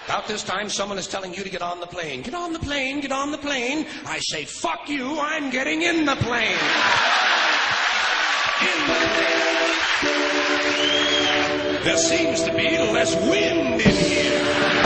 About this time, someone is telling you to get on the plane. Get on the plane, get on the plane. I say, fuck you, I'm getting in the plane. In the plane. There seems to be less wind in here.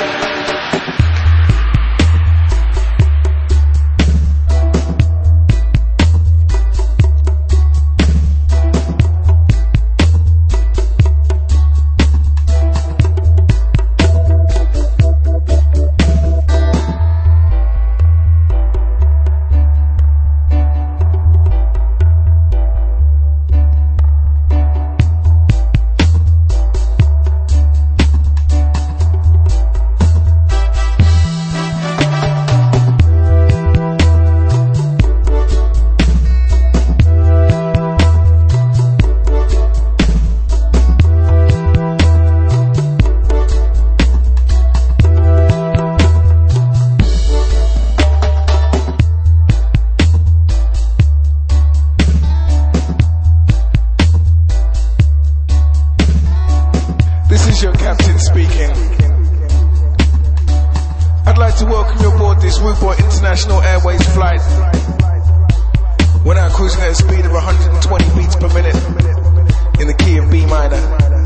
Your captain speaking. I'd like to welcome you aboard this Rude Boy International Airways flight. We're now cruising at a speed of 120 beats per minute in the key of B minor.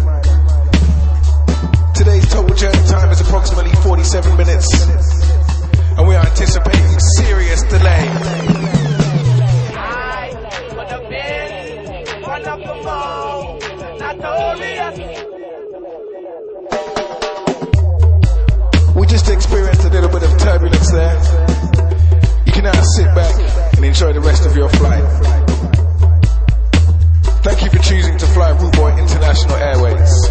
Today's total journey time is approximately 47 minutes, and we are anticipating serious delay. We just experienced a little bit of turbulence there. You can now sit back and enjoy the rest of your flight. Thank you for choosing to fly Rude Boy International Airways.